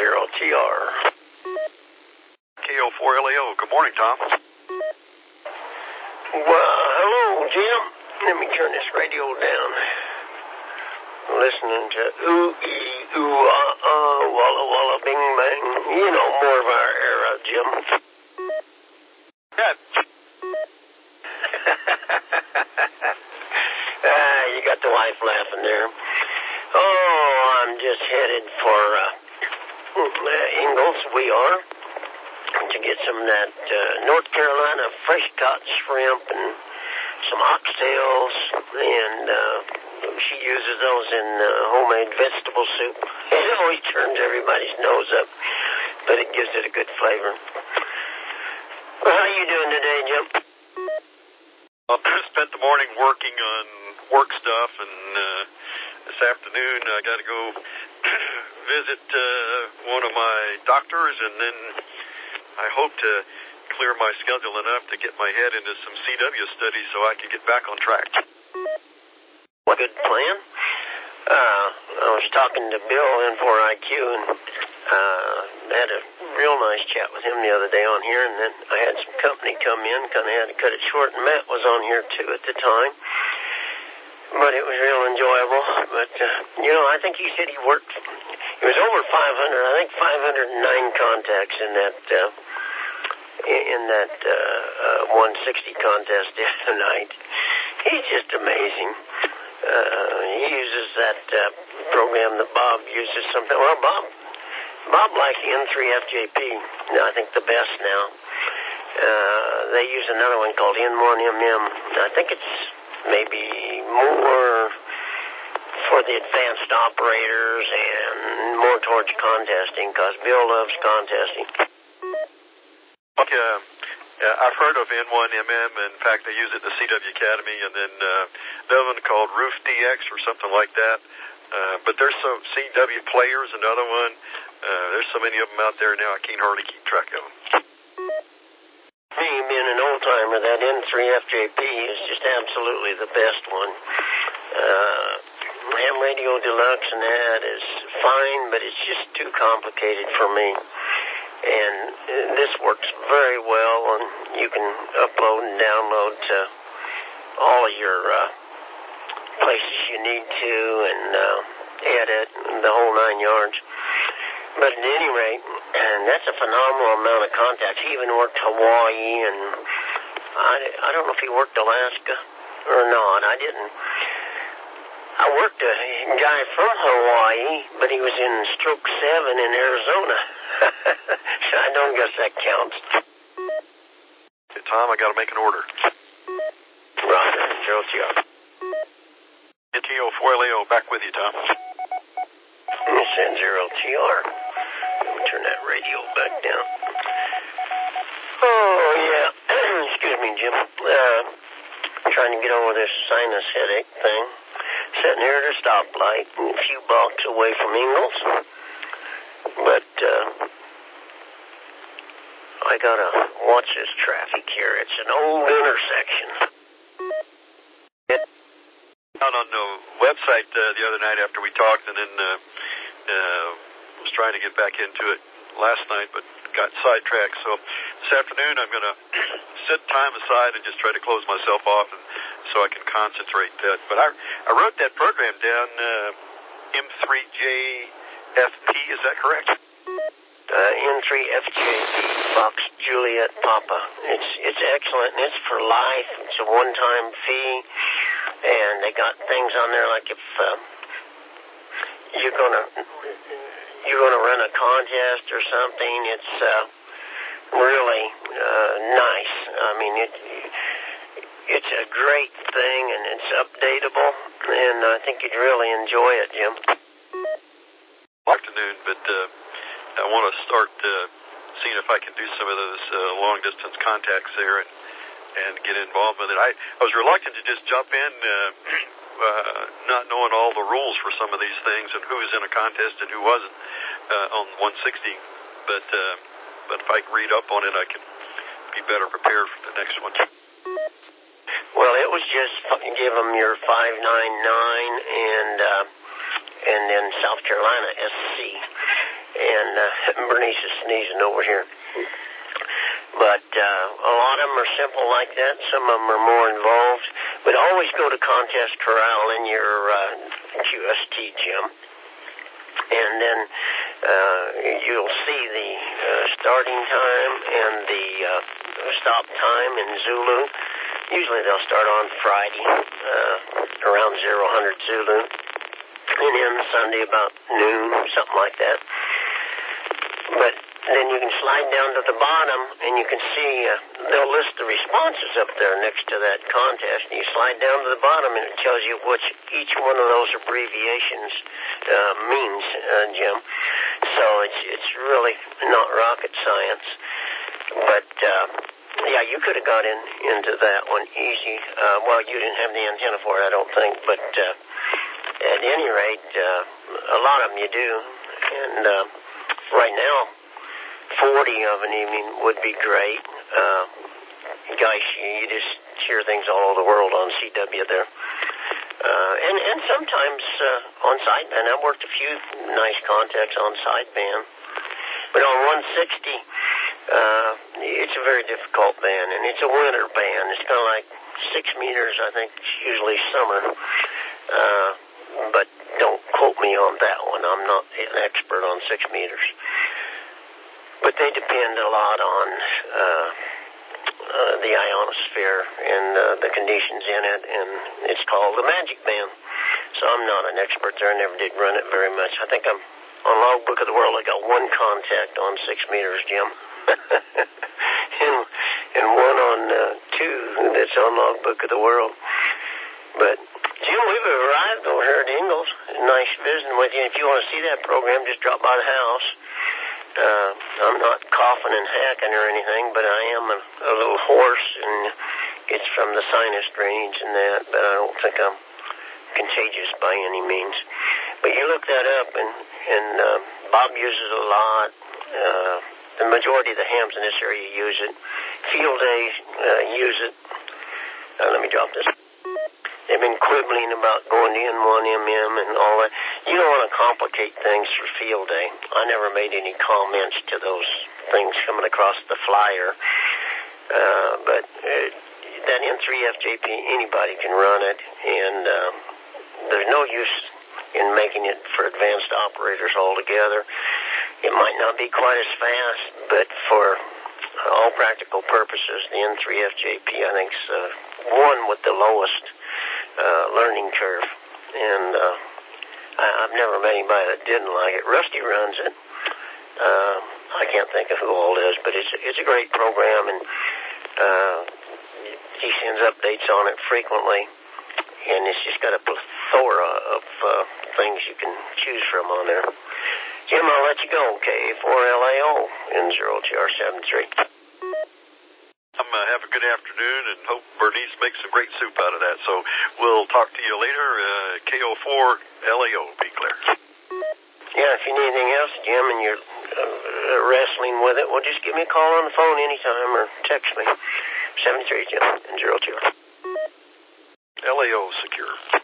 10-0TR. KO4LAO. Good morning, Tom. Well, hello, Jim. Let me turn this radio down. I'm listening to ooh-ee, ooh-ah-ah, walla-walla, bing-bang. You know, more of our era, Jim. Yeah. You got the wife laughing there. Oh, I'm just headed for Ingalls. We are. To get some of that North Carolina fresh caught shrimp and some oxtails, and she uses those in homemade vegetable soup. It always turns everybody's nose up, but it gives it a good flavor. Well, how you doing today, Jim? I spent the morning working on work stuff, and this afternoon I got to go visit one of my doctors, and then I hope to clear my schedule enough to get my head into some CW studies so I can get back on track. What a good plan. I was talking to Bill N4IQ and had a real nice chat with him the other day on here, and then I had some company come in, kind of had to cut it short, and Matt was on here too at the time. But it was real enjoyable. But, I think he said he worked, it was over 500, I think 509 contacts in that 160 contest tonight. He's just amazing. He uses that program that Bob uses something. Well, Bob likes the N3FJP, I think the best now. They use another one called N1MM. I think it's maybe more for the advanced operators and more towards contesting, because Bill loves contesting. Okay, I've heard of N1MM. In fact, they use it in the CW Academy, and then another one called Roof DX or something like that. But there's some CW Players, another one. There's so many of them out there now, I can't hardly keep track of them. Me being an old-timer, that N3FJP is just absolutely the best one. Ham Radio Deluxe and that is fine, but it's just too complicated for me. And this works very well, and you can upload and download to all of your places you need to, and edit, and the whole 9 yards. But at any rate, and that's a phenomenal amount of contacts. He even worked Hawaii, and I don't know if he worked Alaska or not. I worked a guy from Hawaii, but he was in Stroke 7 in Arizona. So I don't guess that counts. Hey, Tom, I got to make an order. Roger, Gerald T.R. NTO4LAO, back with you, Tom. Send 0TR. Let me turn that radio back down. Oh, yeah. Excuse me, Jim. Trying to get over this sinus headache thing. Sitting here at a stoplight a few blocks away from Ingalls. But, I gotta watch this traffic here. It's an old intersection. Out on the website the other night after we talked, and then was trying to get back into it last night, but got sidetracked. So this afternoon I'm going to set time aside and just try to close myself off, and so I can concentrate that. But I wrote that program down, M3JFP, is that correct? N3FJP, Fox Juliet Papa. It's excellent, and it's for life. It's a one-time fee, and they got things on there like if you're gonna run a contest or something. It's really nice. I mean, it's a great thing, and it's updatable, and I think you'd really enjoy it, Jim. Afternoon, but I want to start seeing if I can do some of those long-distance contacts there and get involved with it. I was reluctant to just jump in, not knowing all the rules for some of these things and who was in a contest and who wasn't on 160. But if I read up on it, I can be better prepared for the next one. Well, it was just give them your 599 and then South Carolina SC. and Bernice is sneezing over here. But a lot of them are simple like that. Some of them are more involved. But always go to Contest Corral in your QST gym. And then you'll see the starting time and the stop time in Zulu. Usually they'll start on Friday around 0000 Zulu. And end Sunday about noon, something like that. But then you can slide down to the bottom, and you can see they'll list the responses up there next to that contest. And you slide down to the bottom, and it tells you what each one of those abbreviations means, Jim. So it's really not rocket science. But yeah, you could have got into that one easy. Well, you didn't have the antenna for it, I don't think. But at any rate, a lot of them you do. And right now, 40 of an evening would be great. Gosh, you just hear things all over the world on CW there. And sometimes on sideband. I've worked a few nice contacts on sideband. But on 160, it's a very difficult band, and it's a winter band. It's kind of like 6 meters, I think, usually summer. But don't quote me on that one. I'm not an expert on 6 meters. But they depend a lot on the ionosphere and the conditions in it, and it's called the Magic Band. So I'm not an expert there. I never did run it very much. I think I'm on Logbook of the World. I got one contact on 6 meters, Jim, and one on 2 that's on Logbook of the World. But Jim, we've arrived over here at Ingalls. Nice visiting with you. If you want to see that program, just drop by the house. I'm not coughing and hacking or anything, but I am a little hoarse, and it's from the sinus drainage and that, but I don't think I'm contagious by any means. But you look that up, and Bob uses a lot. The majority of the hams in this area use it. Field Day use it. Let me drop this. They've been quibbling about going to N1MM and all that. You don't want to complicate things for Field Day. I never made any comments to those things coming across the flyer. But that N3FJP, anybody can run it, and there's no use in making it for advanced operators altogether. It might not be quite as fast, but for all practical purposes, the N3FJP, I think, is one with the lowest learning curve, and I've never met anybody that didn't like it. Rusty runs it. I can't think of who all it is, but it's a great program, and he sends updates on it frequently, and it's just got a plethora of things you can choose from on there. Jim, I'll let you go. K4LAO N0TR73. Have a good afternoon, and hope Bernice makes some great soup out of that. So we'll talk to you later. KO4LAO, be clear. Yeah, if you need anything else, Jim, and you're wrestling with it, well, just give me a call on the phone anytime or text me. 73 Jim, N02. LAO secure.